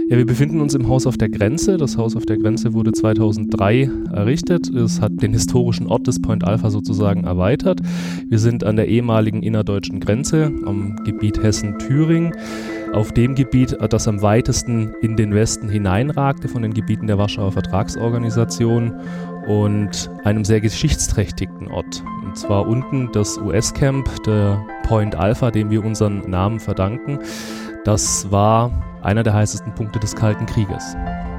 Ja, wir befinden uns im Haus auf der Grenze. Das Haus auf der Grenze wurde 2003 errichtet. Es hat den historischen Ort des Point Alpha sozusagen erweitert. Wir sind an der ehemaligen innerdeutschen Grenze am Gebiet Hessen-Thüringen. Auf dem Gebiet, das am weitesten in den Westen hineinragte von den Gebieten der Warschauer Vertragsorganisation und einem sehr geschichtsträchtigen Ort. Und zwar unten das US-Camp, der Point Alpha, dem wir unseren Namen verdanken. Das war einer der heißesten Punkte des Kalten Krieges.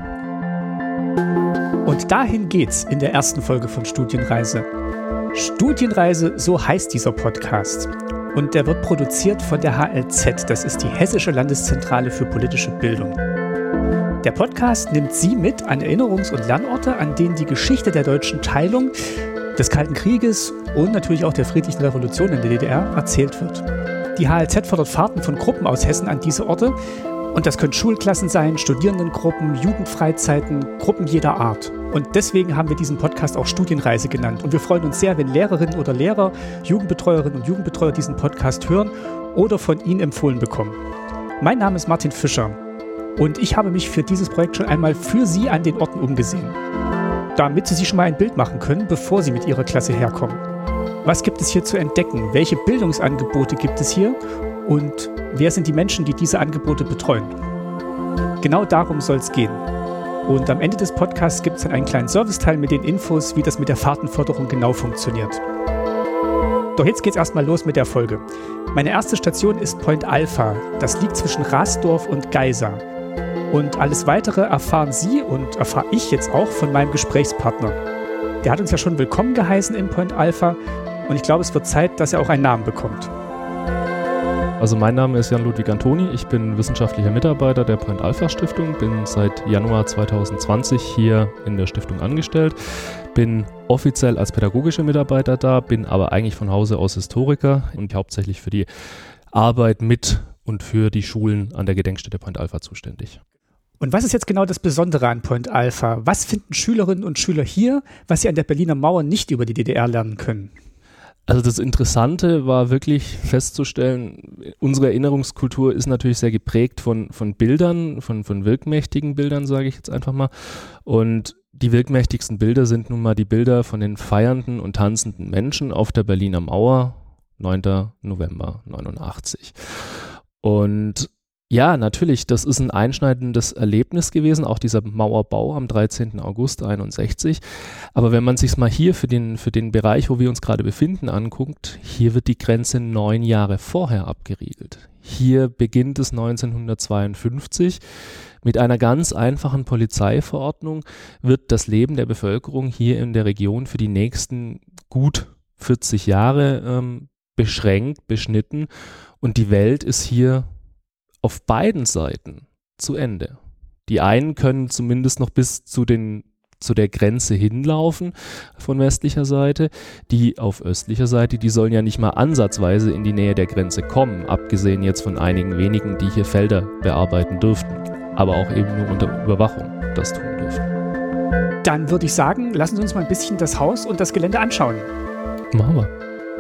Und dahin geht's in der ersten Folge von Studienreise. Studienreise, so heißt dieser Podcast. Und der wird produziert von der HLZ, das ist die Hessische Landeszentrale für politische Bildung. Der Podcast nimmt Sie mit an Erinnerungs- und Lernorte, an denen die Geschichte der deutschen Teilung, des Kalten Krieges und natürlich auch der friedlichen Revolution in der DDR erzählt wird. Die HLZ fördert Fahrten von Gruppen aus Hessen an diese Orte. Und das können Schulklassen sein, Studierendengruppen, Jugendfreizeiten, Gruppen jeder Art. Und deswegen haben wir diesen Podcast auch Studienreise genannt. Und wir freuen uns sehr, wenn Lehrerinnen oder Lehrer, Jugendbetreuerinnen und Jugendbetreuer diesen Podcast hören oder von Ihnen empfohlen bekommen. Mein Name ist Martin Fischer und ich habe mich für dieses Projekt schon einmal für Sie an den Orten umgesehen, damit Sie sich schon mal ein Bild machen können, bevor Sie mit Ihrer Klasse herkommen. Was gibt es hier zu entdecken? Welche Bildungsangebote gibt es hier? Und wer sind die Menschen, die diese Angebote betreuen? Genau darum soll es gehen. Und am Ende des Podcasts gibt es dann einen kleinen Serviceteil mit den Infos, wie das mit der Fahrtenförderung genau funktioniert. Doch jetzt geht's erstmal los mit der Folge. Meine erste Station ist Point Alpha. Das liegt zwischen Rasdorf und Geisa. Und alles Weitere erfahren Sie und erfahre ich jetzt auch von meinem Gesprächspartner. Der hat uns ja schon willkommen geheißen in Point Alpha und ich glaube, es wird Zeit, dass er auch einen Namen bekommt. Also mein Name ist Jan-Ludwig Antoni, ich bin wissenschaftlicher Mitarbeiter der Point Alpha Stiftung, bin seit Januar 2020 hier in der Stiftung angestellt, bin offiziell als pädagogischer Mitarbeiter da, bin aber eigentlich von Hause aus Historiker und hauptsächlich für die Arbeit mit und für die Schulen an der Gedenkstätte Point Alpha zuständig. Und was ist jetzt genau das Besondere an Point Alpha? Was finden Schülerinnen und Schüler hier, was sie an der Berliner Mauer nicht über die DDR lernen können? Also das Interessante war wirklich festzustellen, unsere Erinnerungskultur ist natürlich sehr geprägt von Bildern, von wirkmächtigen Bildern, sage ich jetzt einfach mal. Und die wirkmächtigsten Bilder sind nun mal die Bilder von den feiernden und tanzenden Menschen auf der Berliner Mauer, 9. November 89. Und ja, natürlich, das ist ein einschneidendes Erlebnis gewesen, auch dieser Mauerbau am 13. August 61. Aber wenn man sich mal hier für den Bereich, wo wir uns gerade befinden, anguckt, hier wird die Grenze 9 Jahre vorher abgeriegelt. Hier beginnt es 1952. Mit einer ganz einfachen Polizeiverordnung wird das Leben der Bevölkerung hier in der Region für die nächsten gut 40 Jahre beschränkt, beschnitten und die Welt ist hier auf beiden Seiten zu Ende. Die einen können zumindest noch bis zu der Grenze hinlaufen von westlicher Seite. Die auf östlicher Seite, die sollen ja nicht mal ansatzweise in die Nähe der Grenze kommen, abgesehen jetzt von einigen wenigen, die hier Felder bearbeiten dürften, aber auch eben nur unter Überwachung das tun dürfen. Dann würde ich sagen, lassen Sie uns mal ein bisschen das Haus und das Gelände anschauen. Machen wir.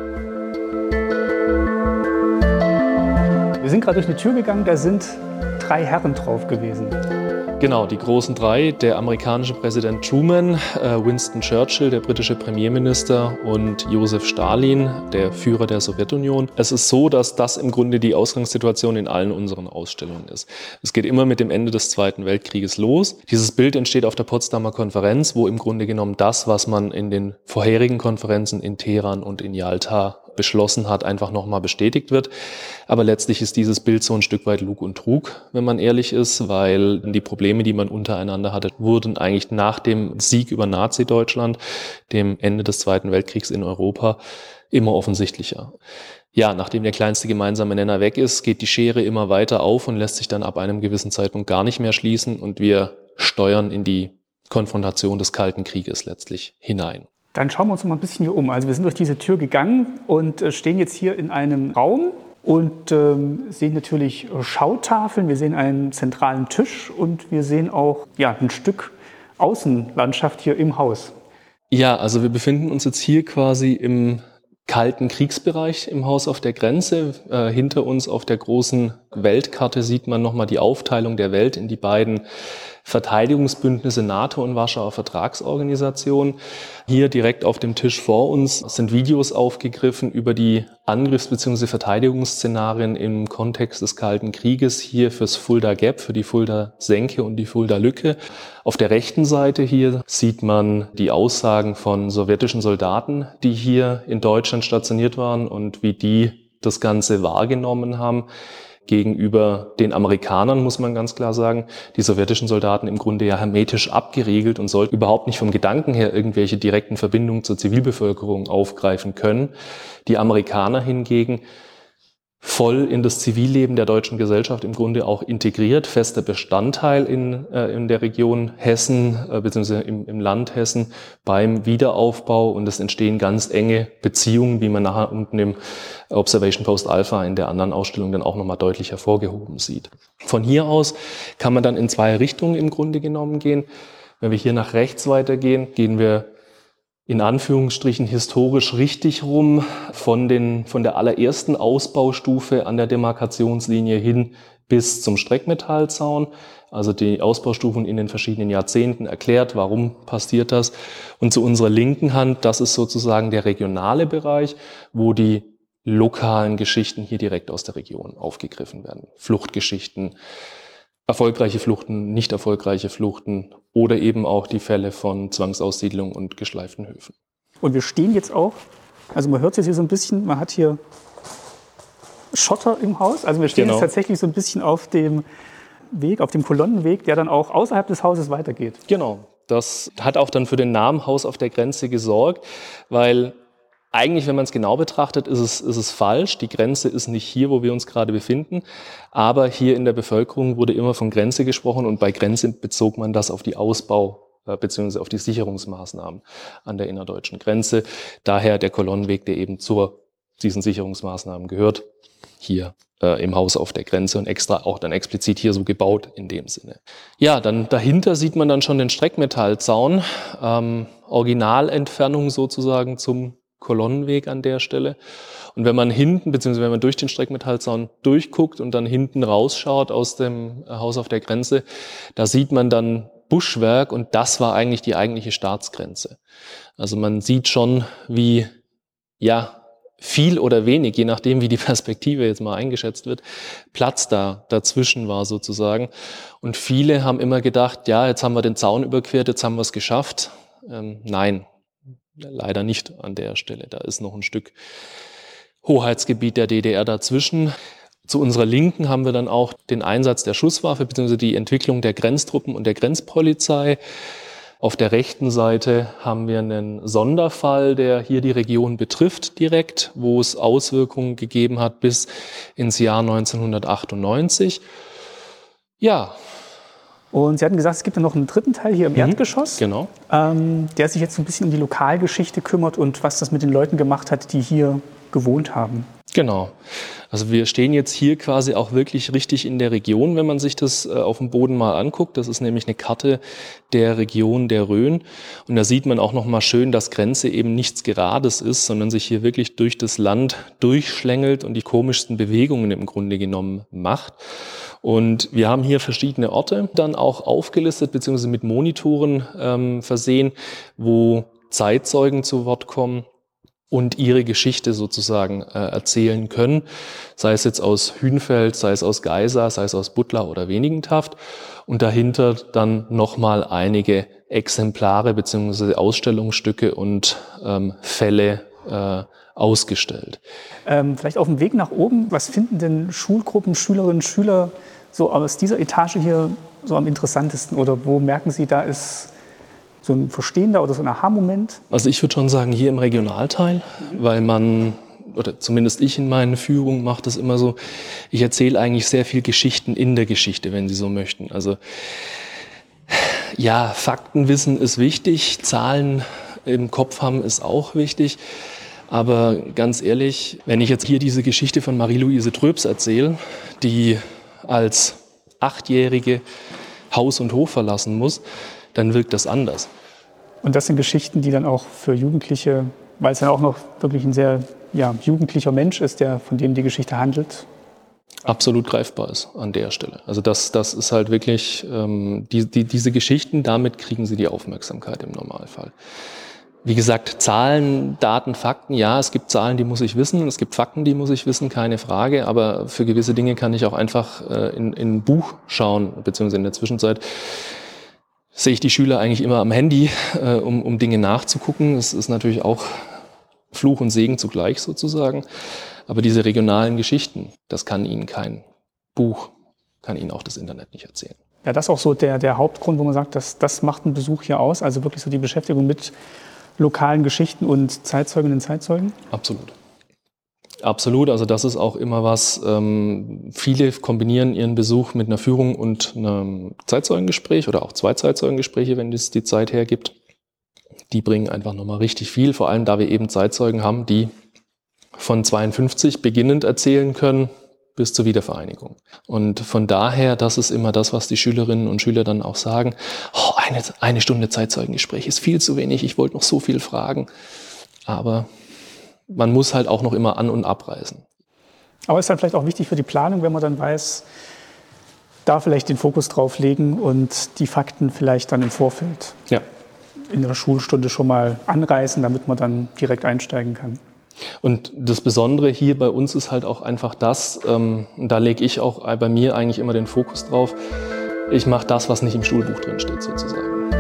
Wir sind gerade durch eine Tür gegangen, da sind 3 Herren drauf gewesen. Genau, die großen 3, der amerikanische Präsident Truman, Winston Churchill, der britische Premierminister und Josef Stalin, der Führer der Sowjetunion. Es ist so, dass das im Grunde die Ausgangssituation in allen unseren Ausstellungen ist. Es geht immer mit dem Ende des Zweiten Weltkrieges los. Dieses Bild entsteht auf der Potsdamer Konferenz, wo im Grunde genommen das, was man in den vorherigen Konferenzen in Teheran und in Jalta beschlossen hat, einfach nochmal bestätigt wird. Aber letztlich ist dieses Bild so ein Stück weit Lug und Trug, wenn man ehrlich ist, weil die Probleme, die man untereinander hatte, wurden eigentlich nach dem Sieg über Nazi-Deutschland, dem Ende des Zweiten Weltkriegs in Europa, immer offensichtlicher. Ja, nachdem der kleinste gemeinsame Nenner weg ist, geht die Schere immer weiter auf und lässt sich dann ab einem gewissen Zeitpunkt gar nicht mehr schließen und wir steuern in die Konfrontation des Kalten Krieges letztlich hinein. Dann schauen wir uns noch mal ein bisschen hier um. Also wir sind durch diese Tür gegangen und stehen jetzt hier in einem Raum und sehen natürlich Schautafeln, wir sehen einen zentralen Tisch und wir sehen auch ein Stück Außenlandschaft hier im Haus. Ja, also wir befinden uns jetzt hier quasi im Kalten Kriegsbereich im Haus auf der Grenze. Hinter uns auf der großen Weltkarte sieht man nochmal die Aufteilung der Welt in die beiden Verteidigungsbündnisse NATO und Warschauer Vertragsorganisation. Hier direkt auf dem Tisch vor uns sind Videos aufgegriffen über die Angriffs- bzw. Verteidigungsszenarien im Kontext des Kalten Krieges. Hier fürs Fulda Gap, für die Fulda Senke und die Fulda Lücke. Auf der rechten Seite hier sieht man die Aussagen von sowjetischen Soldaten, die hier in Deutschland stationiert waren und wie die das Ganze wahrgenommen haben. Gegenüber den Amerikanern, muss man ganz klar sagen, die sowjetischen Soldaten im Grunde ja hermetisch abgeriegelt und sollten überhaupt nicht vom Gedanken her irgendwelche direkten Verbindungen zur Zivilbevölkerung aufgreifen können. Die Amerikaner hingegen voll in das Zivilleben der deutschen Gesellschaft im Grunde auch integriert, fester Bestandteil in der Region Hessen bzw. im Land Hessen beim Wiederaufbau, und es entstehen ganz enge Beziehungen, wie man nachher unten im Observation Post Alpha in der anderen Ausstellung dann auch nochmal deutlich hervorgehoben sieht. Von hier aus kann man dann in zwei Richtungen im Grunde genommen gehen. Wenn wir hier nach rechts weitergehen, gehen wir in Anführungsstrichen historisch richtig rum von der allerersten Ausbaustufe an der Demarkationslinie hin bis zum Streckmetallzaun. Also die Ausbaustufen in den verschiedenen Jahrzehnten erklärt, warum passiert das. Und zu unserer linken Hand, das ist sozusagen der regionale Bereich, wo die lokalen Geschichten hier direkt aus der Region aufgegriffen werden. Fluchtgeschichten, erfolgreiche Fluchten, nicht erfolgreiche Fluchten oder eben auch die Fälle von Zwangsaussiedlung und geschleiften Höfen. Und wir stehen jetzt auch, also man hört es jetzt hier so ein bisschen, man hat hier Schotter im Haus. Also wir stehen jetzt tatsächlich so ein bisschen auf dem Weg, auf dem Kolonnenweg, der dann auch außerhalb des Hauses weitergeht. Genau, das hat auch dann für den Namen Haus auf der Grenze gesorgt, weil eigentlich, wenn man es genau betrachtet, ist es falsch. Die Grenze ist nicht hier, wo wir uns gerade befinden. Aber hier in der Bevölkerung wurde immer von Grenze gesprochen, und bei Grenze bezog man das auf die Ausbau- bzw. auf die Sicherungsmaßnahmen an der innerdeutschen Grenze. Daher der Kolonnenweg, der eben zu diesen Sicherungsmaßnahmen gehört, hier im Haus auf der Grenze und extra auch dann explizit hier so gebaut in dem Sinne. Ja, dann dahinter sieht man dann schon den Streckmetallzaun, Originalentfernung sozusagen zum Kolonnenweg an der Stelle. Und wenn man hinten, beziehungsweise wenn man durch den Streckmetallzaun durchguckt und dann hinten rausschaut aus dem Haus auf der Grenze, da sieht man dann Buschwerk, und das war eigentlich die eigentliche Staatsgrenze. Also man sieht schon, wie, ja, viel oder wenig, je nachdem wie die Perspektive jetzt mal eingeschätzt wird, Platz da dazwischen war sozusagen. Und viele haben immer gedacht, ja, jetzt haben wir den Zaun überquert, jetzt haben wir es geschafft. Nein. Leider nicht an der Stelle. Da ist noch ein Stück Hoheitsgebiet der DDR dazwischen. Zu unserer Linken haben wir dann auch den Einsatz der Schusswaffe bzw. die Entwicklung der Grenztruppen und der Grenzpolizei. Auf der rechten Seite haben wir einen Sonderfall, der hier die Region betrifft direkt, wo es Auswirkungen gegeben hat bis ins Jahr 1998. Ja. Und Sie hatten gesagt, es gibt ja noch einen dritten Teil hier im Erdgeschoss, genau. Der sich jetzt so ein bisschen um die Lokalgeschichte kümmert und was das mit den Leuten gemacht hat, die hier gewohnt haben. Genau. Also wir stehen jetzt hier quasi auch wirklich richtig in der Region, wenn man sich das auf dem Boden mal anguckt. Das ist nämlich eine Karte der Region der Rhön. Und da sieht man auch noch mal schön, dass Grenze eben nichts Gerades ist, sondern sich hier wirklich durch das Land durchschlängelt und die komischsten Bewegungen im Grunde genommen macht. Und wir haben hier verschiedene Orte dann auch aufgelistet, beziehungsweise mit Monitoren versehen, wo Zeitzeugen zu Wort kommen und ihre Geschichte sozusagen erzählen können, sei es jetzt aus Hünfeld, sei es aus Geisa, sei es aus Butler oder Wenigentaft, und dahinter dann nochmal einige Exemplare bzw. Ausstellungsstücke und Fälle ausgestellt. Vielleicht auf dem Weg nach oben, was finden denn Schulgruppen, Schülerinnen und Schüler so aus dieser Etage hier so am interessantesten, oder wo merken Sie, da ist so ein verstehender oder so ein Aha-Moment? Also ich würde schon sagen, hier im Regionalteil, weil man, oder zumindest ich in meinen Führungen mache das immer so, ich erzähle eigentlich sehr viel Geschichten in der Geschichte, wenn Sie so möchten. Also ja, Faktenwissen ist wichtig, Zahlen im Kopf haben ist auch wichtig, aber ganz ehrlich, wenn ich jetzt hier diese Geschichte von Marie-Louise Tröps erzähle, die als 8-Jährige Haus und Hof verlassen muss, dann wirkt das anders. Und das sind Geschichten, die dann auch für Jugendliche, weil es ja auch noch wirklich ein sehr jugendlicher Mensch ist, von dem die Geschichte handelt, absolut greifbar ist an der Stelle. Also das ist halt wirklich, diese Geschichten, damit kriegen sie die Aufmerksamkeit im Normalfall. Wie gesagt, Zahlen, Daten, Fakten, ja, es gibt Zahlen, die muss ich wissen, es gibt Fakten, die muss ich wissen, keine Frage, aber für gewisse Dinge kann ich auch einfach in ein Buch schauen, beziehungsweise in der Zwischenzeit sehe ich die Schüler eigentlich immer am Handy, um Dinge nachzugucken. Das ist natürlich auch Fluch und Segen zugleich sozusagen, aber diese regionalen Geschichten, das kann Ihnen kein Buch, kann Ihnen auch das Internet nicht erzählen. Ja, das ist auch so der Hauptgrund, wo man sagt, das macht einen Besuch hier aus, also wirklich so die Beschäftigung mit lokalen Geschichten und Zeitzeuginnen und Zeitzeugen? Absolut. Absolut, also das ist auch immer was, viele kombinieren ihren Besuch mit einer Führung und einem Zeitzeugengespräch oder auch 2 Zeitzeugengespräche, wenn es die Zeit hergibt. Die bringen einfach nochmal richtig viel, vor allem da wir eben Zeitzeugen haben, die von 52 beginnend erzählen können bis zur Wiedervereinigung. Und von daher, das ist immer das, was die Schülerinnen und Schüler dann auch sagen, eine Stunde Zeitzeugengespräch ist viel zu wenig, ich wollte noch so viel fragen. Aber man muss halt auch noch immer an- und abreisen. Aber ist dann vielleicht auch wichtig für die Planung, wenn man dann weiß, da vielleicht den Fokus drauf legen und die Fakten vielleicht dann im Vorfeld in der Schulstunde schon mal anreißen, damit man dann direkt einsteigen kann. Und das Besondere hier bei uns ist halt auch einfach das, da lege ich auch bei mir eigentlich immer den Fokus drauf, ich mache das, was nicht im Schulbuch drin steht sozusagen.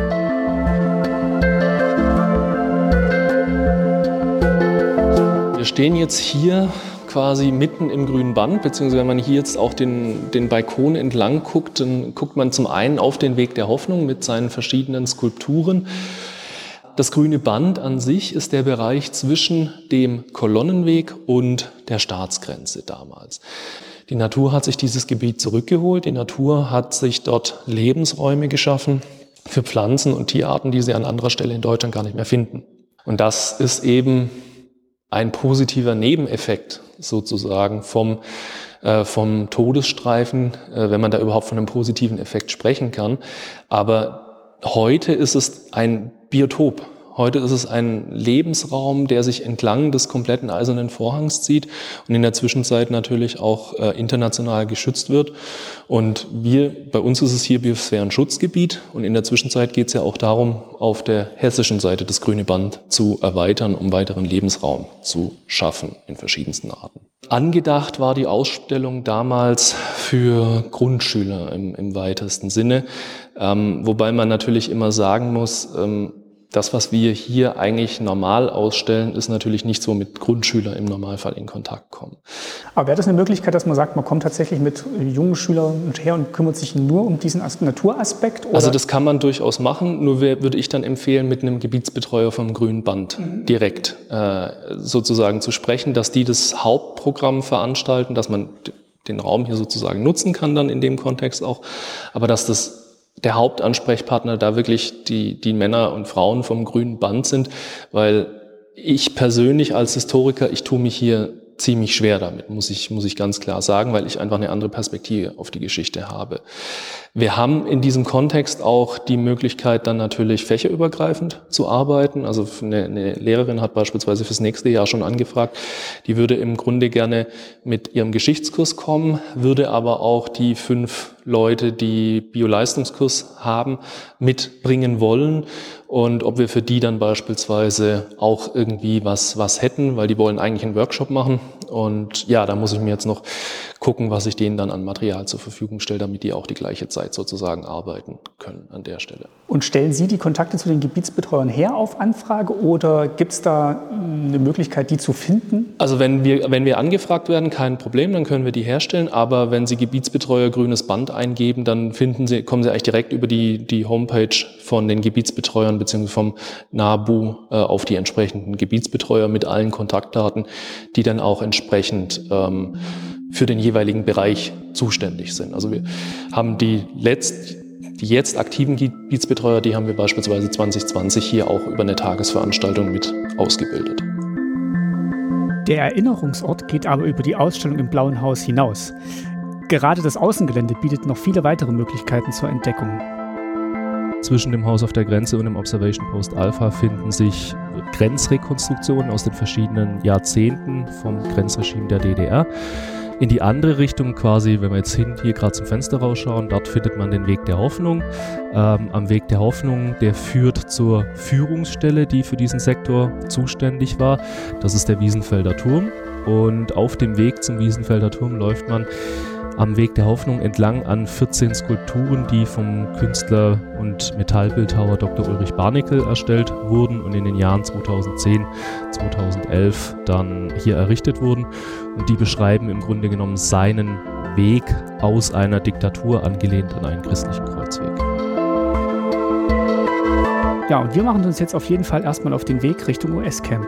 Wir stehen jetzt hier quasi mitten im grünen Band, beziehungsweise wenn man hier jetzt auch den Balkon entlang guckt, dann guckt man zum einen auf den Weg der Hoffnung mit seinen verschiedenen Skulpturen. Das grüne Band an sich ist der Bereich zwischen dem Kolonnenweg und der Staatsgrenze damals. Die Natur hat sich dieses Gebiet zurückgeholt, die Natur hat sich dort Lebensräume geschaffen für Pflanzen und Tierarten, die sie an anderer Stelle in Deutschland gar nicht mehr finden. Und das ist eben ein positiver Nebeneffekt sozusagen vom Todesstreifen, wenn man da überhaupt von einem positiven Effekt sprechen kann. Aber heute ist es ein Biotop. Heute ist es ein Lebensraum, der sich entlang des kompletten Eisernen Vorhangs zieht und in der Zwischenzeit natürlich auch international geschützt wird. Und bei uns ist es hier Biosphärenschutzgebiet und in der Zwischenzeit geht es ja auch darum, auf der hessischen Seite das grüne Band zu erweitern, um weiteren Lebensraum zu schaffen in verschiedensten Arten. Angedacht war die Ausstellung damals für Grundschüler im weitesten Sinne, wobei man natürlich immer sagen muss, das, was wir hier eigentlich normal ausstellen, ist natürlich nicht so mit Grundschülern im Normalfall in Kontakt kommen. Aber wäre das eine Möglichkeit, dass man sagt, man kommt tatsächlich mit jungen Schülern her und kümmert sich nur um diesen Naturaspekt? Oder? Also das kann man durchaus machen, nur würde ich dann empfehlen, mit einem Gebietsbetreuer vom Grünen Band direkt sozusagen zu sprechen, dass die das Hauptprogramm veranstalten, dass man den Raum hier sozusagen nutzen kann dann in dem Kontext auch, aber dass der Hauptansprechpartner da wirklich die Männer und Frauen vom Grünen Band sind, weil ich persönlich als Historiker, ich tue mich hier ziemlich schwer damit, muss ich ganz klar sagen, weil ich einfach eine andere Perspektive auf die Geschichte habe. Wir haben in diesem Kontext auch die Möglichkeit, dann natürlich fächerübergreifend zu arbeiten. Also eine Lehrerin hat beispielsweise fürs nächste Jahr schon angefragt, die würde im Grunde gerne mit ihrem Geschichtskurs kommen, würde aber auch die 5 Leute, die Bio-Leistungskurs haben, mitbringen wollen. Und ob wir für die dann beispielsweise auch irgendwie was hätten, weil die wollen eigentlich einen Workshop machen. Und ja, da muss ich mir jetzt noch gucken, was ich denen dann an Material zur Verfügung stelle, damit die auch die gleiche Zeit sozusagen arbeiten können an der Stelle. Und stellen Sie die Kontakte zu den Gebietsbetreuern her auf Anfrage oder gibt es da eine Möglichkeit, die zu finden? Also wenn wir angefragt werden, kein Problem, dann können wir die herstellen. Aber wenn Sie Gebietsbetreuer grünes Band eingeben, dann kommen Sie eigentlich direkt über die Homepage von den Gebietsbetreuern bzw. vom NABU auf die entsprechenden Gebietsbetreuer mit allen Kontaktdaten, die dann auch entsprechend für den jeweiligen Bereich zuständig sind. Also wir haben die jetzt aktiven Gebietsbetreuer, die haben wir beispielsweise 2020 hier auch über eine Tagesveranstaltung mit ausgebildet. Der Erinnerungsort geht aber über die Ausstellung im Blauen Haus hinaus. Gerade das Außengelände bietet noch viele weitere Möglichkeiten zur Entdeckung. zwischen dem Haus auf der Grenze und dem Observation Post Alpha finden sich Grenzrekonstruktionen aus den verschiedenen Jahrzehnten vom Grenzregime der DDR. In die andere Richtung quasi, wenn wir jetzt hier gerade zum Fenster rausschauen, dort findet man den Weg der Hoffnung. Am Weg der Hoffnung, der führt zur Führungsstelle, die für diesen Sektor zuständig war. Das ist der Wiesenfelder Turm. Und auf dem Weg zum Wiesenfelder Turm läuft man am Weg der Hoffnung entlang an 14 Skulpturen, die vom Künstler und Metallbildhauer Dr. Ulrich Barnickel erstellt wurden und in den Jahren 2010, 2011 dann hier errichtet wurden. Und die beschreiben im Grunde genommen seinen Weg aus einer Diktatur, angelehnt an einen christlichen Kreuzweg. Ja, und wir machen uns jetzt auf jeden Fall erstmal auf den Weg Richtung US-Camp.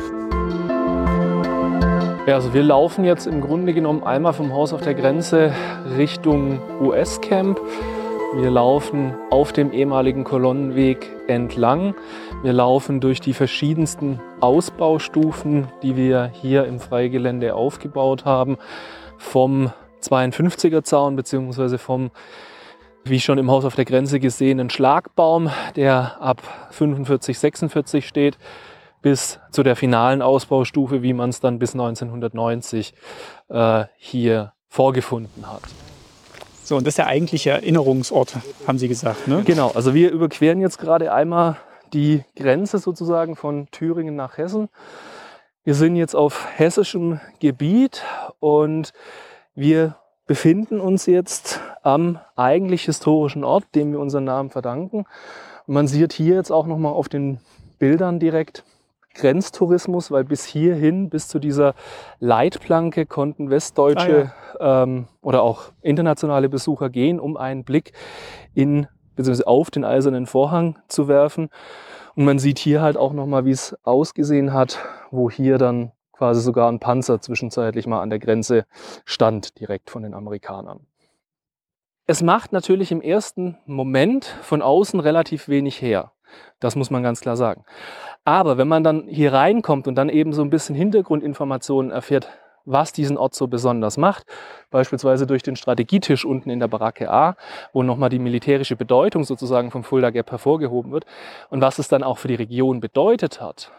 Ja, also wir laufen jetzt im Grunde genommen einmal vom Haus auf der Grenze Richtung US-Camp. Wir laufen auf dem ehemaligen Kolonnenweg entlang. Wir laufen durch die verschiedensten Ausbaustufen, die wir hier im Freigelände aufgebaut haben. Vom 52er Zaun bzw. vom, wie schon im Haus auf der Grenze gesehenen Schlagbaum, der ab 45, 46 steht, bis zu der finalen Ausbaustufe, wie man es dann bis 1990 hier vorgefunden hat. So, und das ist der eigentliche Erinnerungsort, haben Sie gesagt, ne? Genau, also wir überqueren jetzt gerade einmal die Grenze sozusagen von Thüringen nach Hessen. Wir sind jetzt auf hessischem Gebiet und wir befinden uns jetzt am eigentlich historischen Ort, dem wir unseren Namen verdanken. Und man sieht hier jetzt auch nochmal auf den Bildern direkt Grenztourismus, weil bis hierhin, bis zu dieser Leitplanke konnten westdeutsche oder auch internationale Besucher gehen, um einen Blick bzw. auf den Eisernen Vorhang zu werfen. Und man sieht hier halt auch nochmal, wie es ausgesehen hat, wo hier dann quasi sogar ein Panzer zwischenzeitlich mal an der Grenze stand, direkt von den Amerikanern. Es macht natürlich im ersten Moment von außen relativ wenig her. Das muss man ganz klar sagen. Aber wenn man dann hier reinkommt und dann eben so ein bisschen Hintergrundinformationen erfährt, was diesen Ort so besonders macht, beispielsweise durch den Strategietisch unten in der Baracke A, wo nochmal die militärische Bedeutung sozusagen vom Fulda Gap hervorgehoben wird und was es dann auch für die Region bedeutet hat,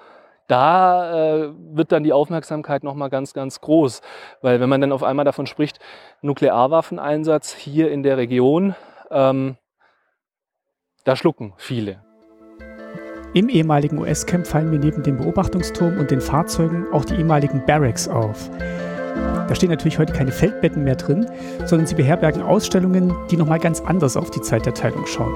da wird dann die Aufmerksamkeit nochmal ganz, ganz groß. Weil wenn man dann auf einmal davon spricht, Nuklearwaffeneinsatz hier in der Region, da schlucken viele. Im ehemaligen US-Camp fallen mir neben dem Beobachtungsturm und den Fahrzeugen auch die ehemaligen Barracks auf. Da stehen natürlich heute keine Feldbetten mehr drin, sondern sie beherbergen Ausstellungen, die nochmal ganz anders auf die Zeit der Teilung schauen.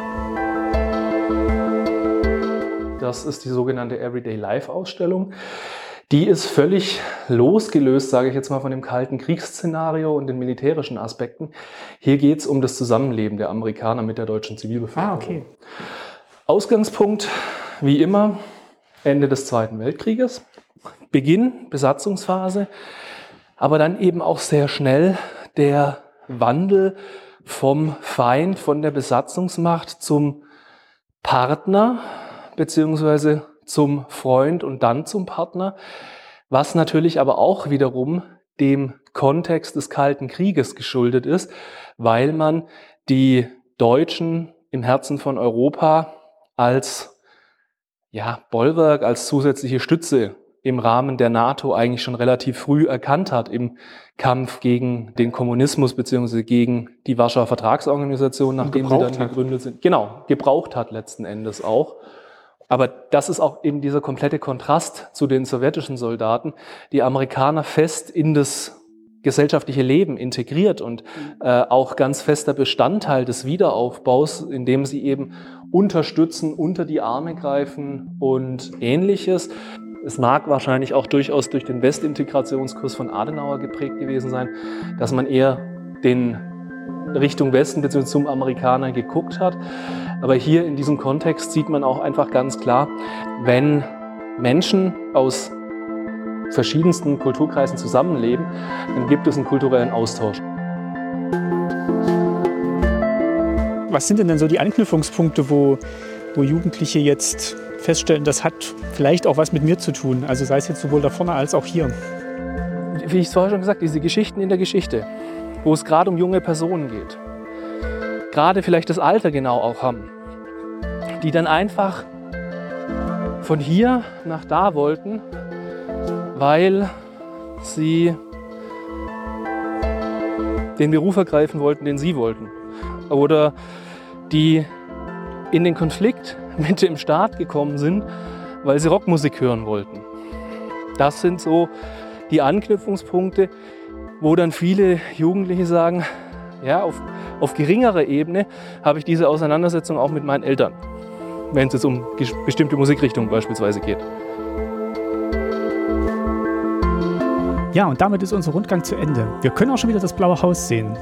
Das ist die sogenannte Everyday Life Ausstellung. Die ist völlig losgelöst, sage ich jetzt mal, von dem kalten Kriegsszenario und den militärischen Aspekten. Hier geht es um das Zusammenleben der Amerikaner mit der deutschen Zivilbevölkerung. Ah, okay. Ausgangspunkt, wie immer, Ende des Zweiten Weltkrieges, Beginn, Besatzungsphase, aber dann eben auch sehr schnell der Wandel vom Feind, von der Besatzungsmacht zum Partner, beziehungsweise zum Freund und dann zum Partner, was natürlich aber auch wiederum dem Kontext des Kalten Krieges geschuldet ist, weil man die Deutschen im Herzen von Europa als Bollwerk, als zusätzliche Stütze im Rahmen der NATO eigentlich schon relativ früh erkannt hat im Kampf gegen den Kommunismus bzw. gegen die Warschauer Vertragsorganisation, nachdem sie dann gegründet sind. Genau, gebraucht hat letzten Endes auch. Aber das ist auch eben dieser komplette Kontrast zu den sowjetischen Soldaten, die Amerikaner fest in das gesellschaftliche Leben integriert und auch ganz fester Bestandteil des Wiederaufbaus, indem sie eben unterstützen, unter die Arme greifen und Ähnliches. Es mag wahrscheinlich auch durchaus durch den Westintegrationskurs von Adenauer geprägt gewesen sein, dass man eher den Richtung Westen bzw. zum Amerikaner geguckt hat. Aber hier in diesem Kontext sieht man auch einfach ganz klar, wenn Menschen aus verschiedensten Kulturkreisen zusammenleben, dann gibt es einen kulturellen Austausch. Was sind denn so die Anknüpfungspunkte, wo Jugendliche jetzt feststellen, das hat vielleicht auch was mit mir zu tun? Also sei es jetzt sowohl da vorne als auch hier. Wie ich es vorher schon gesagt habe, diese Geschichten in der Geschichte, wo es gerade um junge Personen geht, gerade vielleicht das Alter genau auch haben, die dann einfach von hier nach da wollten, weil sie den Beruf ergreifen wollten, den sie wollten. Oder die in den Konflikt mit dem Staat gekommen sind, weil sie Rockmusik hören wollten. Das sind so die Anknüpfungspunkte, wo dann viele Jugendliche sagen, ja, auf geringerer Ebene habe ich diese Auseinandersetzung auch mit meinen Eltern, wenn es jetzt um bestimmte Musikrichtungen beispielsweise geht. Ja, und damit ist unser Rundgang zu Ende. Wir können auch schon wieder das Blaue Haus sehen.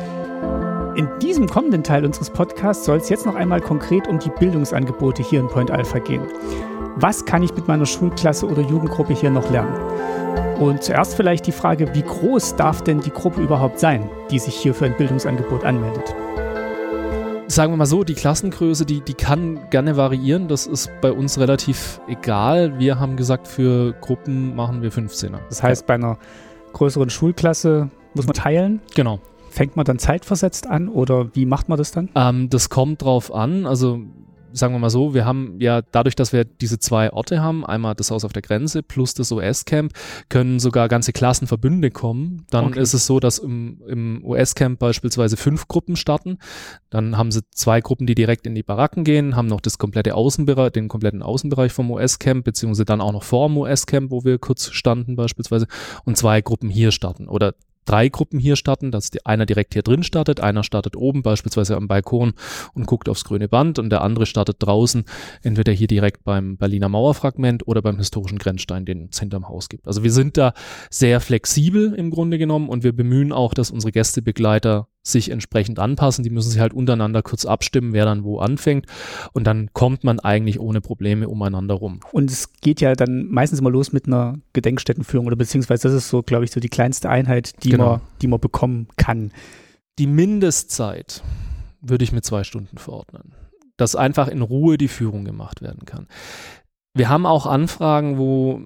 In diesem kommenden Teil unseres Podcasts soll es jetzt noch einmal konkret um die Bildungsangebote hier in Point Alpha gehen. Was kann ich mit meiner Schulklasse oder Jugendgruppe hier noch lernen? Und zuerst vielleicht die Frage, wie groß darf denn die Gruppe überhaupt sein, die sich hier für ein Bildungsangebot anmeldet? Sagen wir mal so, die Klassengröße, die kann gerne variieren. Das ist bei uns relativ egal. Wir haben gesagt, für Gruppen machen wir 15er. Das heißt, bei einer größeren Schulklasse muss man teilen? Genau. Fängt man dann zeitversetzt an oder wie macht man das dann? Das kommt drauf an. Also sagen wir mal so, wir haben ja dadurch, dass wir diese 2 Orte haben, einmal das Haus auf der Grenze plus das US-Camp, können sogar ganze Klassenverbünde kommen. Dann ist es so, dass im US-Camp beispielsweise 5 Gruppen starten. Dann haben sie 2 Gruppen, die direkt in die Baracken gehen, haben noch den kompletten Außenbereich vom US-Camp, beziehungsweise dann auch noch vor dem US-Camp, wo wir kurz standen beispielsweise, und 2 Gruppen hier starten. Oder 3 Gruppen hier starten, dass einer direkt hier drin startet, einer startet oben beispielsweise am Balkon und guckt aufs grüne Band und der andere startet draußen, entweder hier direkt beim Berliner Mauerfragment oder beim historischen Grenzstein, den es hinterm Haus gibt. Also wir sind da sehr flexibel im Grunde genommen und wir bemühen auch, dass unsere Gästebegleiter sich entsprechend anpassen. Die müssen sich halt untereinander kurz abstimmen, wer dann wo anfängt und dann kommt man eigentlich ohne Probleme umeinander rum. Und es geht ja dann meistens immer los mit einer Gedenkstättenführung oder beziehungsweise das ist so, glaube ich, so die kleinste Einheit, die man bekommen kann. Die Mindestzeit würde ich mit 2 Stunden verordnen, dass einfach in Ruhe die Führung gemacht werden kann. Wir haben auch Anfragen, wo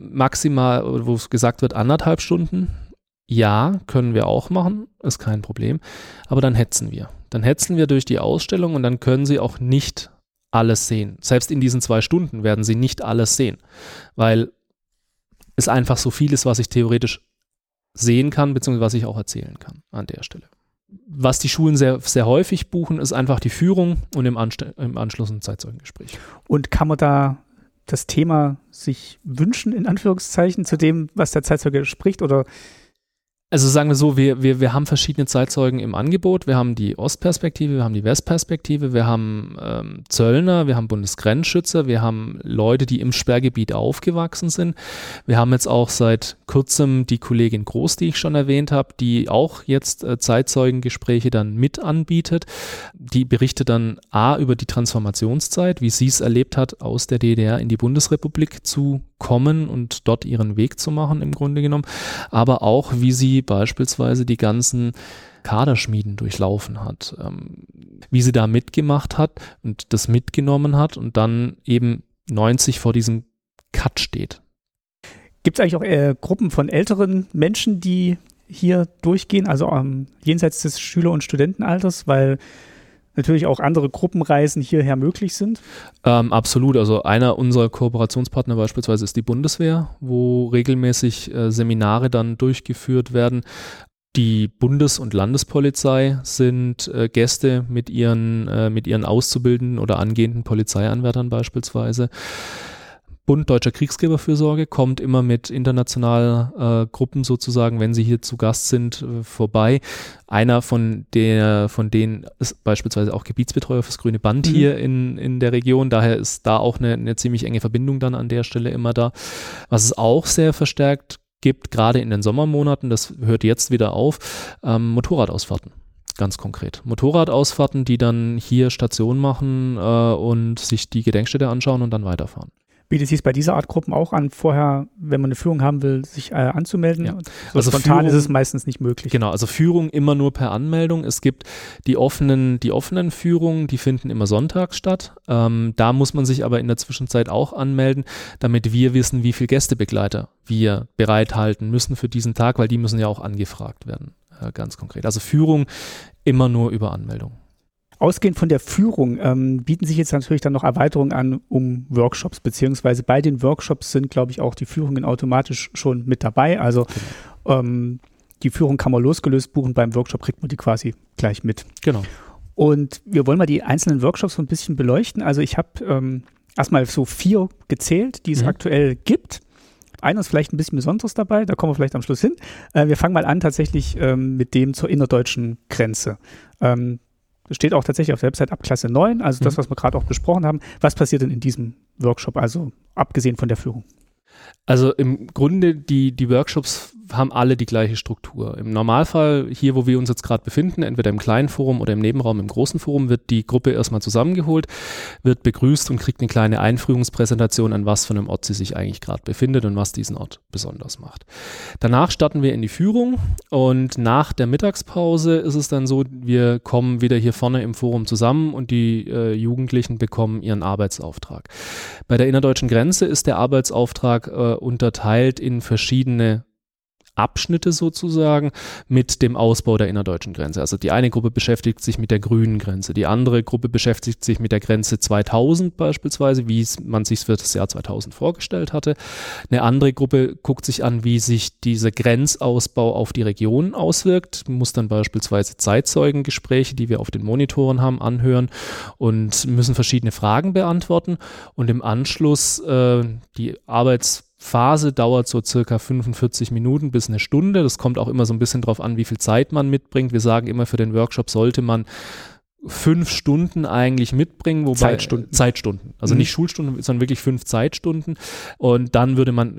es gesagt wird 1,5 Stunden. Ja, können wir auch machen, ist kein Problem, aber dann hetzen wir. Dann hetzen wir durch die Ausstellung und dann können Sie auch nicht alles sehen. Selbst in diesen 2 Stunden werden Sie nicht alles sehen, weil es einfach so viel ist, was ich theoretisch sehen kann, beziehungsweise was ich auch erzählen kann an der Stelle. Was die Schulen sehr, sehr häufig buchen, ist einfach die Führung und im Anschluss ein Zeitzeugengespräch. Und kann man da das Thema sich wünschen, in Anführungszeichen, zu dem, was der Zeitzeuge spricht, oder? Also sagen wir so, wir haben verschiedene Zeitzeugen im Angebot. Wir haben die Ostperspektive, wir haben die Westperspektive, wir haben Zöllner, wir haben Bundesgrenzschützer, wir haben Leute, die im Sperrgebiet aufgewachsen sind. Wir haben jetzt auch seit kurzem die Kollegin Groß, die ich schon erwähnt habe, die auch jetzt Zeitzeugengespräche dann mit anbietet. Die berichtet dann über die Transformationszeit, wie sie es erlebt hat, aus der DDR in die Bundesrepublik zu kommen und dort ihren Weg zu machen im Grunde genommen, aber auch, wie sie beispielsweise die ganzen Kaderschmieden durchlaufen hat, wie sie da mitgemacht hat und das mitgenommen hat und dann eben 90 vor diesem Cut steht. Gibt es eigentlich auch Gruppen von älteren Menschen, die hier durchgehen, also jenseits des Schüler- und Studentenalters, weil natürlich auch andere Gruppenreisen hierher möglich sind? Absolut. Also einer unserer Kooperationspartner beispielsweise ist die Bundeswehr, wo regelmäßig Seminare dann durchgeführt werden. Die Bundes- und Landespolizei sind Gäste mit ihren Auszubildenden oder angehenden Polizeianwärtern beispielsweise. Bund Deutscher Kriegsgräberfürsorge kommt immer mit internationalen Gruppen sozusagen, wenn sie hier zu Gast sind, vorbei. Einer von denen ist beispielsweise auch Gebietsbetreuer fürs Grüne Band hier in der Region. Daher ist da auch eine ziemlich enge Verbindung dann an der Stelle immer da. Was es auch sehr verstärkt gibt, gerade in den Sommermonaten, das hört jetzt wieder auf, Motorradausfahrten. Ganz konkret. Motorradausfahrten, die dann hier Station machen und sich die Gedenkstätte anschauen und dann weiterfahren. Bietet sich bei dieser Art Gruppen auch an, vorher, wenn man eine Führung haben will, sich anzumelden? Ja. So also spontan Führung, ist es meistens nicht möglich. Genau, also Führung immer nur per Anmeldung. Es gibt die offenen Führungen, die finden immer sonntags statt. Da muss man sich aber in der Zwischenzeit auch anmelden, damit wir wissen, wie viele Gästebegleiter wir bereithalten müssen für diesen Tag, weil die müssen ja auch angefragt werden, ganz konkret. Also Führung immer nur über Anmeldung. Ausgehend von der Führung bieten sich jetzt natürlich dann noch Erweiterungen an um Workshops, beziehungsweise bei den Workshops sind, glaube ich, auch die Führungen automatisch schon mit dabei. Also die Führung kann man losgelöst buchen, beim Workshop kriegt man die quasi gleich mit. Genau. Und wir wollen mal die einzelnen Workshops so ein bisschen beleuchten. Also ich habe erstmal so 4 gezählt, die es aktuell gibt. Einer ist vielleicht ein bisschen Besonderes dabei, da kommen wir vielleicht am Schluss hin. Wir fangen mal an tatsächlich mit dem zur innerdeutschen Grenze. Das steht auch tatsächlich auf der Website ab Klasse 9, also das, was wir gerade auch besprochen haben. Was passiert denn in diesem Workshop, also abgesehen von der Führung? Also im Grunde, die Workshops haben alle die gleiche Struktur. Im Normalfall, hier wo wir uns jetzt gerade befinden, entweder im kleinen Forum oder im Nebenraum im großen Forum, wird die Gruppe erstmal zusammengeholt, wird begrüßt und kriegt eine kleine Einführungspräsentation, an was für einem Ort sie sich eigentlich gerade befindet und was diesen Ort besonders macht. Danach starten wir in die Führung und nach der Mittagspause ist es dann so, wir kommen wieder hier vorne im Forum zusammen und die Jugendlichen bekommen ihren Arbeitsauftrag. Bei der innerdeutschen Grenze ist der Arbeitsauftrag unterteilt in verschiedene Abschnitte sozusagen mit dem Ausbau der innerdeutschen Grenze. Also die eine Gruppe beschäftigt sich mit der grünen Grenze, die andere Gruppe beschäftigt sich mit der Grenze 2000 beispielsweise, wie man sich für das Jahr 2000 vorgestellt hatte. Eine andere Gruppe guckt sich an, wie sich dieser Grenzausbau auf die Region auswirkt, muss dann beispielsweise Zeitzeugengespräche, die wir auf den Monitoren haben, anhören und müssen verschiedene Fragen beantworten und im Anschluss die Arbeitsphase dauert so circa 45 Minuten bis eine Stunde. Das kommt auch immer so ein bisschen drauf an, wie viel Zeit man mitbringt. Wir sagen immer, für den Workshop sollte man 5 Stunden eigentlich mitbringen, wobei Zeitstunden. Also nicht Schulstunden, sondern wirklich 5 Zeitstunden. Und dann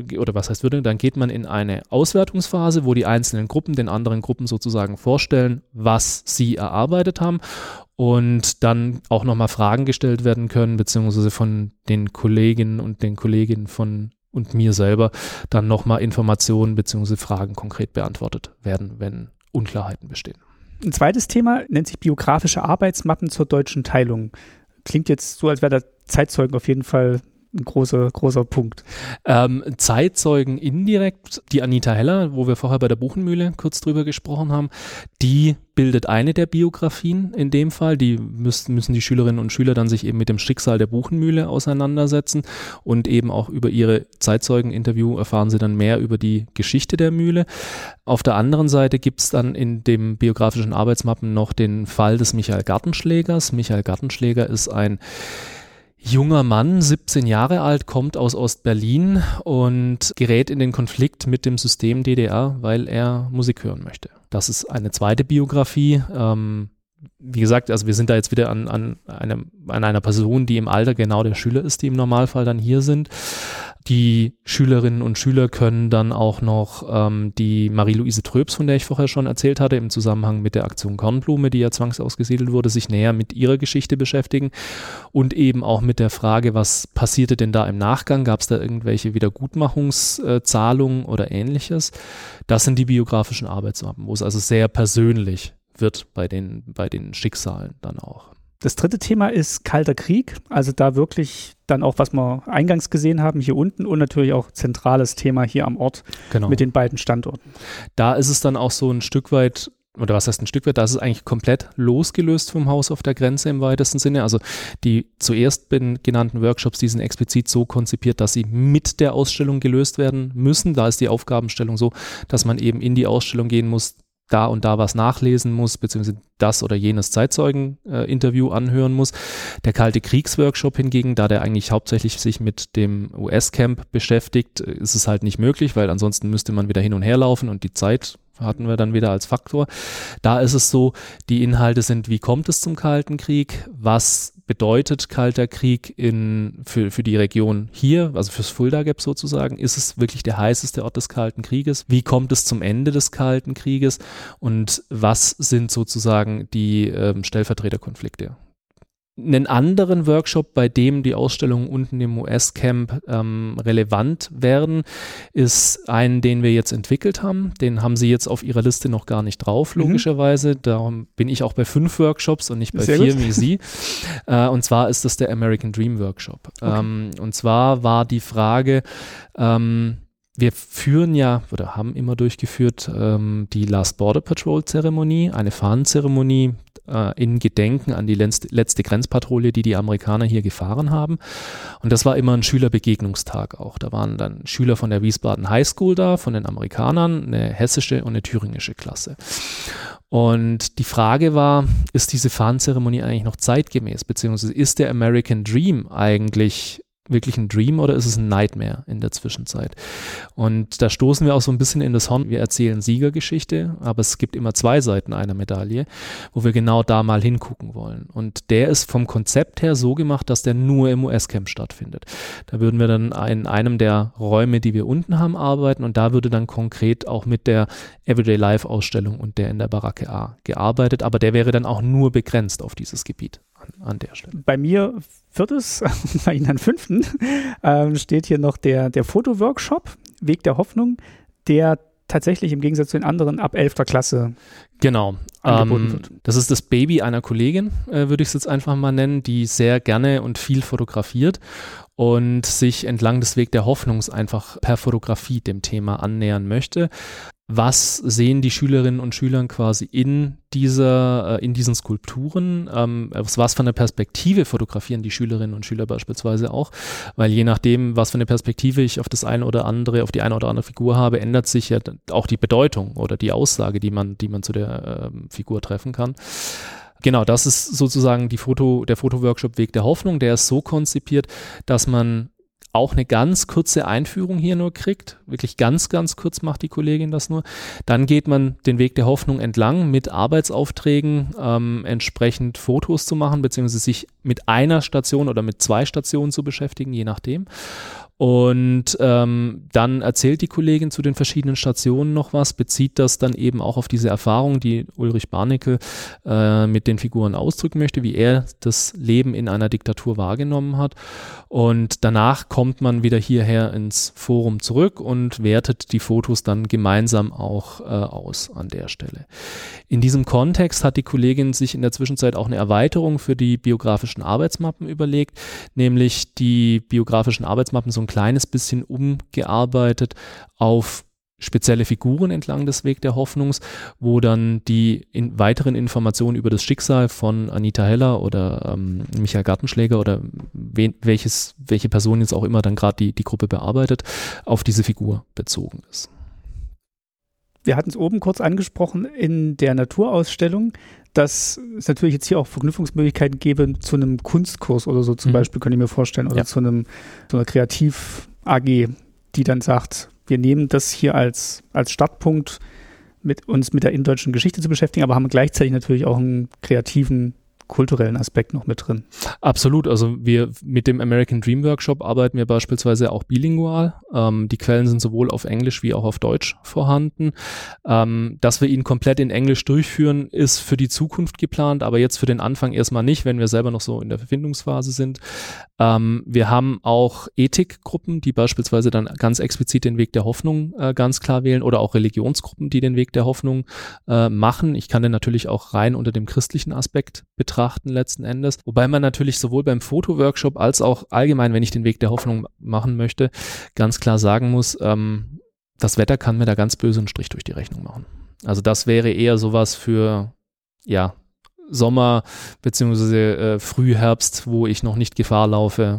dann geht man in eine Auswertungsphase, wo die einzelnen Gruppen den anderen Gruppen sozusagen vorstellen, was sie erarbeitet haben. Und dann auch nochmal Fragen gestellt werden können, beziehungsweise von den Kolleginnen und den Kolleginnen und mir selber dann nochmal Informationen bzw. Fragen konkret beantwortet werden, wenn Unklarheiten bestehen. Ein zweites Thema nennt sich biografische Arbeitsmappen zur deutschen Teilung. Klingt jetzt so, als wäre da Zeitzeugen auf jeden Fall ein großer Punkt. Zeitzeugen indirekt, die Anita Heller, wo wir vorher bei der Buchenmühle kurz drüber gesprochen haben, die bildet eine der Biografien in dem Fall. Die müssen die Schülerinnen und Schüler dann sich eben mit dem Schicksal der Buchenmühle auseinandersetzen und eben auch über ihre Zeitzeugeninterview erfahren sie dann mehr über die Geschichte der Mühle. Auf der anderen Seite gibt es dann in dem biografischen Arbeitsmappen noch den Fall des Michael Gartenschlägers. Michael Gartenschläger ist ein junger Mann, 17 Jahre alt, kommt aus Ostberlin und gerät in den Konflikt mit dem System DDR, weil er Musik hören möchte. Das ist eine zweite Biografie. Wie gesagt, also wir sind da jetzt wieder an einer Person, die im Alter genau der Schüler ist, die im Normalfall dann hier sind. Die Schülerinnen und Schüler können dann auch noch die Marie-Louise Tröps, von der ich vorher schon erzählt hatte, im Zusammenhang mit der Aktion Kornblume, die ja zwangsausgesiedelt wurde, sich näher mit ihrer Geschichte beschäftigen und eben auch mit der Frage, was passierte denn da im Nachgang? Gab es da irgendwelche Wiedergutmachungszahlungen oder ähnliches? Das sind die biografischen Arbeitsmappen, wo es also sehr persönlich wird bei den Schicksalen dann auch. Das dritte Thema ist Kalter Krieg, also da wirklich dann auch, was wir eingangs gesehen haben, hier unten und natürlich auch zentrales Thema hier am Ort mit den beiden Standorten. Da ist es dann auch so ein Stück weit, oder was heißt ein Stück weit, da ist es eigentlich komplett losgelöst vom Haus auf der Grenze im weitesten Sinne. Also die zuerst genannten Workshops, die sind explizit so konzipiert, dass sie mit der Ausstellung gelöst werden müssen. Da ist die Aufgabenstellung so, dass man eben in die Ausstellung gehen muss, da und da was nachlesen muss, beziehungsweise das oder jenes Zeitzeugen-Interview anhören muss. Der Kalte Kriegsworkshop hingegen, da der eigentlich hauptsächlich sich mit dem US-Camp beschäftigt, ist es halt nicht möglich, weil ansonsten müsste man wieder hin und her laufen und die Zeit hatten wir dann wieder als Faktor. Da ist es so, die Inhalte sind, wie kommt es zum Kalten Krieg? Was bedeutet Kalter Krieg für die Region hier, also fürs Fulda Gap sozusagen? Ist es wirklich der heißeste Ort des Kalten Krieges? Wie kommt es zum Ende des Kalten Krieges? Und was sind sozusagen die Stellvertreterkonflikte? Einen anderen Workshop, bei dem die Ausstellungen unten im US-Camp relevant werden, ist einen, den wir jetzt entwickelt haben. Den haben Sie jetzt auf Ihrer Liste noch gar nicht drauf, logischerweise. Darum bin ich auch bei 5 Workshops und nicht bei 4 wie Sie. Und zwar ist das der American Dream Workshop. Okay. Und zwar war die Frage, wir führen ja oder haben immer durchgeführt die Last Border Patrol Zeremonie, eine Fahnenzeremonie in Gedenken an die letzte Grenzpatrouille, die die Amerikaner hier gefahren haben. Und das war immer ein Schülerbegegnungstag auch. Da waren dann Schüler von der Wiesbaden High School da, von den Amerikanern, eine hessische und eine thüringische Klasse. Und die Frage war, ist diese Fahnenzeremonie eigentlich noch zeitgemäß, beziehungsweise ist der American Dream eigentlich wirklich ein Dream oder ist es ein Nightmare in der Zwischenzeit? Und da stoßen wir auch so ein bisschen in das Horn. Wir erzählen Siegergeschichte, aber es gibt immer zwei Seiten einer Medaille, wo wir genau da mal hingucken wollen. Und der ist vom Konzept her so gemacht, dass der nur im US-Camp stattfindet. Da würden wir dann in einem der Räume, die wir unten haben, arbeiten und da würde dann konkret auch mit der Everyday Life-Ausstellung und der in der Baracke A gearbeitet, aber der wäre dann auch nur begrenzt auf dieses Gebiet an der Stelle. Bei mir bei Ihnen am 5. Steht hier noch der Fotoworkshop, Weg der Hoffnung, der tatsächlich im Gegensatz zu den anderen ab 11. Klasse angeboten wird. Das ist das Baby einer Kollegin, würde ich es jetzt einfach mal nennen, die sehr gerne und viel fotografiert und sich entlang des Weg der Hoffnung einfach per Fotografie dem Thema annähern möchte. Was sehen die Schülerinnen und Schüler quasi in diesen Skulpturen? Aus was für eine Perspektive fotografieren die Schülerinnen und Schüler beispielsweise auch? Weil je nachdem, was für eine Perspektive ich auf die eine oder andere Figur habe, ändert sich ja auch die Bedeutung oder die Aussage, die man zu der Figur treffen kann. Genau, das ist sozusagen der Fotoworkshop Weg der Hoffnung. Der ist so konzipiert, dass man auch eine ganz kurze Einführung hier nur kriegt. Wirklich ganz, ganz kurz macht die Kollegin das nur. Dann geht man den Weg der Hoffnung entlang mit Arbeitsaufträgen, entsprechend Fotos zu machen, beziehungsweise sich mit einer Station oder mit 2 Stationen zu beschäftigen, je nachdem. Und dann erzählt die Kollegin zu den verschiedenen Stationen noch was, bezieht das dann eben auch auf diese Erfahrung, die Ulrich Barnickel mit den Figuren ausdrücken möchte, wie er das Leben in einer Diktatur wahrgenommen hat. Und danach kommt man wieder hierher ins Forum zurück und wertet die Fotos dann gemeinsam auch aus an der Stelle. In diesem Kontext hat die Kollegin sich in der Zwischenzeit auch eine Erweiterung für die biografischen Arbeitsmappen überlegt, nämlich die biografischen Arbeitsmappen so ein kleines bisschen umgearbeitet auf spezielle Figuren entlang des Weg der Hoffnungs, wo dann die weiteren Informationen über das Schicksal von Anita Heller oder Michael Gartenschläger oder welche Person jetzt auch immer dann gerade die Gruppe bearbeitet, auf diese Figur bezogen ist. Wir hatten es oben kurz angesprochen in der Naturausstellung, dass es natürlich jetzt hier auch Verknüpfungsmöglichkeiten gäbe zu einem Kunstkurs oder so zum Beispiel, könnte ich mir vorstellen, oder zu einer Kreativ-AG, die dann sagt, wir nehmen das hier als Startpunkt, uns mit der indodeutschen Geschichte zu beschäftigen, aber haben gleichzeitig natürlich auch einen kreativen, kulturellen Aspekt noch mit drin. Absolut, also wir mit dem American Dream Workshop arbeiten wir beispielsweise auch bilingual. Die Quellen sind sowohl auf Englisch wie auch auf Deutsch vorhanden. Dass wir ihn komplett in Englisch durchführen, ist für die Zukunft geplant, aber jetzt für den Anfang erstmal nicht, wenn wir selber noch so in der Verfindungsphase sind. Wir haben auch Ethikgruppen, die beispielsweise dann ganz explizit den Weg der Hoffnung ganz klar wählen oder auch Religionsgruppen, die den Weg der Hoffnung machen. Ich kann den natürlich auch rein unter dem christlichen Aspekt betrachten letzten Endes. Wobei man natürlich sowohl beim Fotoworkshop als auch allgemein, wenn ich den Weg der Hoffnung machen möchte, ganz klar sagen muss, das Wetter kann mir da ganz böse einen Strich durch die Rechnung machen. Also das wäre eher sowas für, Sommer bzw. Frühherbst, wo ich noch nicht Gefahr laufe,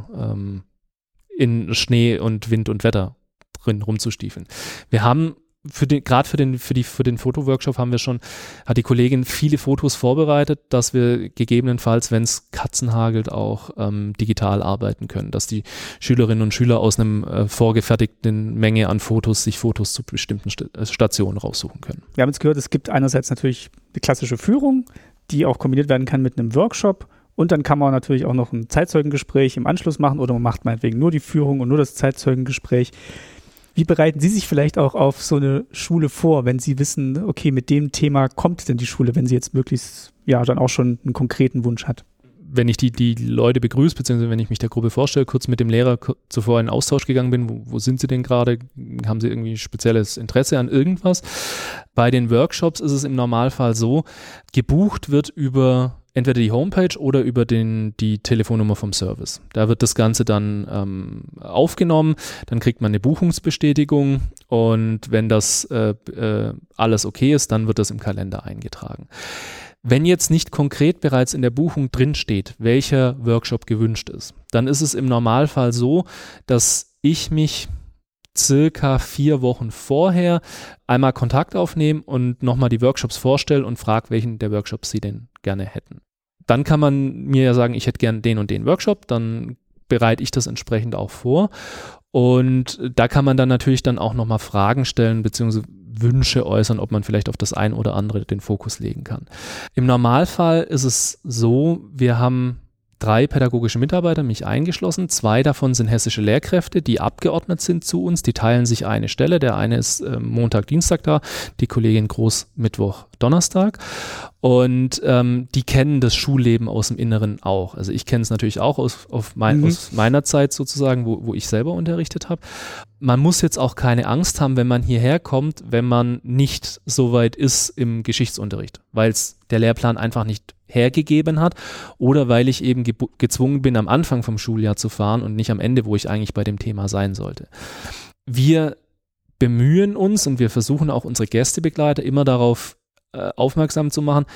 in Schnee und Wind und Wetter drin rumzustiefeln. Wir haben für den Fotoworkshop hat die Kollegin viele Fotos vorbereitet, dass wir gegebenenfalls, wenn es Katzen hagelt, auch digital arbeiten können, dass die Schülerinnen und Schüler aus einem vorgefertigten Menge an Fotos sich Fotos zu bestimmten Stationen raussuchen können. Wir haben jetzt gehört, es gibt einerseits natürlich die klassische Führung, die auch kombiniert werden kann mit einem Workshop. Und dann kann man natürlich auch noch ein Zeitzeugengespräch im Anschluss machen oder man macht meinetwegen nur die Führung und nur das Zeitzeugengespräch. Wie bereiten Sie sich vielleicht auch auf so eine Schule vor, wenn Sie wissen, okay, mit dem Thema kommt denn die Schule, wenn sie jetzt möglichst dann auch schon einen konkreten Wunsch hat? Wenn ich die Leute begrüße, beziehungsweise wenn ich mich der Gruppe vorstelle, kurz mit dem Lehrer zuvor in Austausch gegangen bin, wo sind sie denn gerade? Haben sie irgendwie spezielles Interesse an irgendwas? Bei den Workshops ist es im Normalfall so, gebucht wird über entweder die Homepage oder über die Telefonnummer vom Service. Da wird das Ganze dann aufgenommen, dann kriegt man eine Buchungsbestätigung und wenn das alles okay ist, dann wird das im Kalender eingetragen. Wenn jetzt nicht konkret bereits in der Buchung drinsteht, welcher Workshop gewünscht ist, dann ist es im Normalfall so, dass ich mich circa 4 Wochen vorher einmal Kontakt aufnehme und nochmal die Workshops vorstelle und frage, welchen der Workshops Sie denn gerne hätten. Dann kann man mir ja sagen, ich hätte gern den und den Workshop, dann bereite ich das entsprechend auch vor. Und da kann man dann natürlich dann auch nochmal Fragen stellen, beziehungsweise Wünsche äußern, ob man vielleicht auf das ein oder andere den Fokus legen kann. Im Normalfall ist es so, wir haben 3 pädagogische Mitarbeiter, mich eingeschlossen. 2 davon sind hessische Lehrkräfte, die abgeordnet sind zu uns. Die teilen sich eine Stelle. Der eine ist Montag, Dienstag da, die Kollegin Groß Mittwoch, Donnerstag. Und die kennen das Schulleben aus dem Inneren auch. Also ich kenne es natürlich auch aus meiner Zeit sozusagen, wo ich selber unterrichtet habe. Man muss jetzt auch keine Angst haben, wenn man hierher kommt, wenn man nicht so weit ist im Geschichtsunterricht, weil es der Lehrplan einfach nicht hergegeben hat oder weil ich eben gezwungen bin, am Anfang vom Schuljahr zu fahren und nicht am Ende, wo ich eigentlich bei dem Thema sein sollte. Wir bemühen uns und wir versuchen auch unsere Gästebegleiter immer darauf aufmerksam zu machen,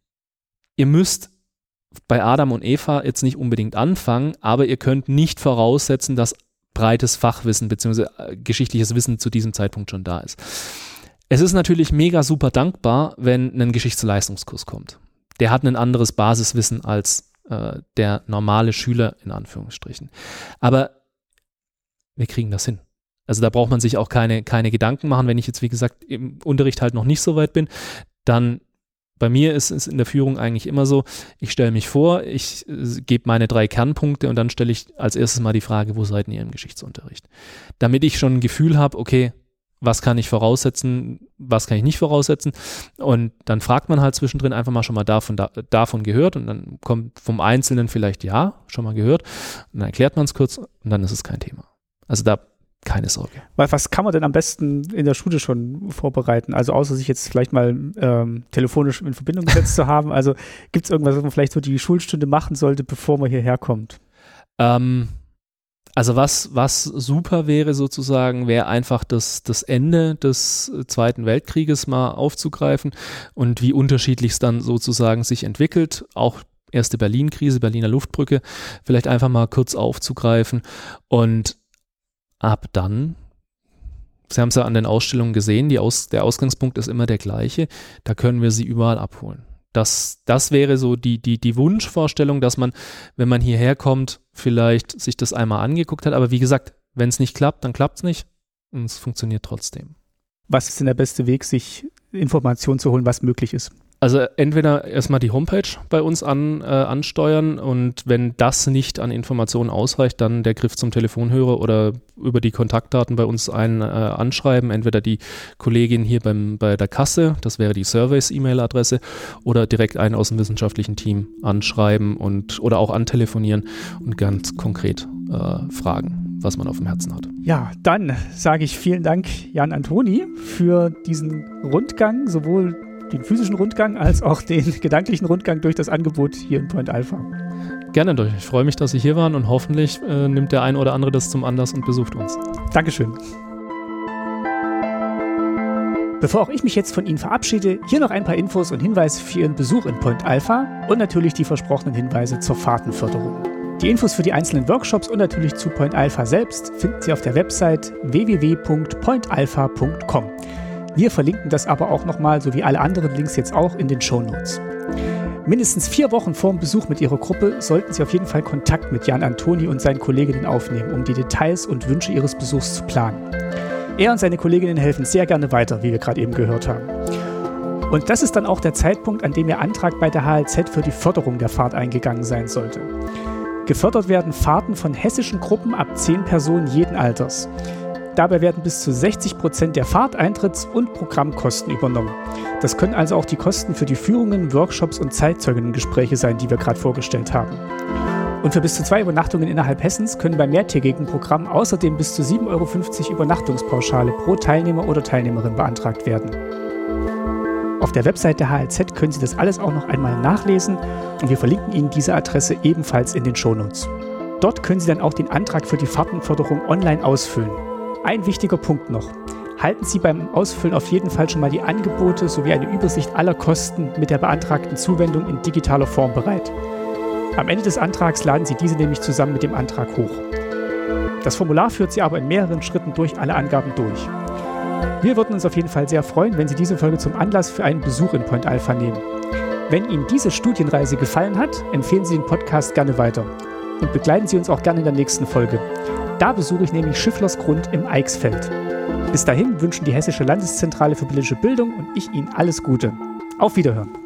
ihr müsst bei Adam und Eva jetzt nicht unbedingt anfangen, aber ihr könnt nicht voraussetzen, dass breites Fachwissen bzw. geschichtliches Wissen zu diesem Zeitpunkt schon da ist. Es ist natürlich mega super dankbar, wenn ein Geschichtsleistungskurs kommt. Der hat ein anderes Basiswissen als der normale Schüler in Anführungsstrichen. Aber wir kriegen das hin. Also da braucht man sich auch keine Gedanken machen, wenn ich jetzt, wie gesagt, im Unterricht halt noch nicht so weit bin, dann bei mir ist es in der Führung eigentlich immer so, ich stelle mich vor, ich gebe meine 3 Kernpunkte und dann stelle ich als erstes mal die Frage, wo seid ihr im Geschichtsunterricht? Damit ich schon ein Gefühl habe, okay, was kann ich voraussetzen, was kann ich nicht voraussetzen und dann fragt man halt zwischendrin einfach mal schon mal davon gehört und dann kommt vom Einzelnen vielleicht ja, schon mal gehört und dann erklärt man es kurz und dann ist es kein Thema. Also da keine Sorge. Was kann man denn am besten in der Schule schon vorbereiten? Also außer sich jetzt vielleicht mal telefonisch in Verbindung gesetzt zu haben. Also gibt es irgendwas, was man vielleicht so die Schulstunde machen sollte, bevor man hierher kommt? Also was super wäre sozusagen, wäre einfach das Ende des Zweiten Weltkrieges mal aufzugreifen und wie unterschiedlich es dann sozusagen sich entwickelt. Auch erste Berlin-Krise, Berliner Luftbrücke, vielleicht einfach mal kurz aufzugreifen und ab dann, Sie haben es ja an den Ausstellungen gesehen, der Ausgangspunkt ist immer der gleiche, da können wir Sie überall abholen. Das wäre so die Wunschvorstellung, dass man, wenn man hierher kommt, vielleicht sich das einmal angeguckt hat, aber wie gesagt, wenn es nicht klappt, dann klappt es nicht und es funktioniert trotzdem. Was ist denn der beste Weg, sich Informationen zu holen, was möglich ist? Also entweder erstmal die Homepage bei uns ansteuern und wenn das nicht an Informationen ausreicht, dann der Griff zum Telefonhörer oder über die Kontaktdaten bei uns anschreiben. Entweder die Kollegin hier bei der Kasse, das wäre die Service-E-Mail-Adresse, oder direkt einen aus dem wissenschaftlichen Team anschreiben oder auch antelefonieren und ganz konkret fragen, was man auf dem Herzen hat. Ja, dann sage ich vielen Dank, Jan Antoni, für diesen Rundgang, sowohl den physischen Rundgang als auch den gedanklichen Rundgang durch das Angebot hier in Point Alpha. Gerne durch. Ich freue mich, dass Sie hier waren und hoffentlich nimmt der ein oder andere das zum Anlass und besucht uns. Dankeschön. Bevor auch ich mich jetzt von Ihnen verabschiede, hier noch ein paar Infos und Hinweise für Ihren Besuch in Point Alpha und natürlich die versprochenen Hinweise zur Fahrtenförderung. Die Infos für die einzelnen Workshops und natürlich zu Point Alpha selbst finden Sie auf der Website www.pointalpha.com. Wir verlinken das aber auch nochmal, so wie alle anderen Links jetzt auch, in den Shownotes. Mindestens 4 Wochen vor dem Besuch mit Ihrer Gruppe sollten Sie auf jeden Fall Kontakt mit Jan Antoni und seinen Kolleginnen aufnehmen, um die Details und Wünsche Ihres Besuchs zu planen. Er und seine Kolleginnen helfen sehr gerne weiter, wie wir gerade eben gehört haben. Und das ist dann auch der Zeitpunkt, an dem Ihr Antrag bei der HLZ für die Förderung der Fahrt eingegangen sein sollte. Gefördert werden Fahrten von hessischen Gruppen ab 10 Personen jeden Alters. Dabei werden bis zu 60% der Fahrteintritts- und Programmkosten übernommen. Das können also auch die Kosten für die Führungen, Workshops und Zeitzeuginnengespräche sein, die wir gerade vorgestellt haben. Und für bis zu 2 Übernachtungen innerhalb Hessens können beim mehrtägigen Programm außerdem bis zu 7,50 € Übernachtungspauschale pro Teilnehmer oder Teilnehmerin beantragt werden. Auf der Website der HLZ können Sie das alles auch noch einmal nachlesen und wir verlinken Ihnen diese Adresse ebenfalls in den Shownotes. Dort können Sie dann auch den Antrag für die Fahrtenförderung online ausfüllen. Ein wichtiger Punkt noch. Halten Sie beim Ausfüllen auf jeden Fall schon mal die Angebote sowie eine Übersicht aller Kosten mit der beantragten Zuwendung in digitaler Form bereit. Am Ende des Antrags laden Sie diese nämlich zusammen mit dem Antrag hoch. Das Formular führt Sie aber in mehreren Schritten durch alle Angaben durch. Wir würden uns auf jeden Fall sehr freuen, wenn Sie diese Folge zum Anlass für einen Besuch in Point Alpha nehmen. Wenn Ihnen diese Studienreise gefallen hat, empfehlen Sie den Podcast gerne weiter. Und begleiten Sie uns auch gerne in der nächsten Folge. Da besuche ich nämlich Schifflersgrund im Eichsfeld. Bis dahin wünschen die Hessische Landeszentrale für politische Bildung und ich Ihnen alles Gute. Auf Wiederhören!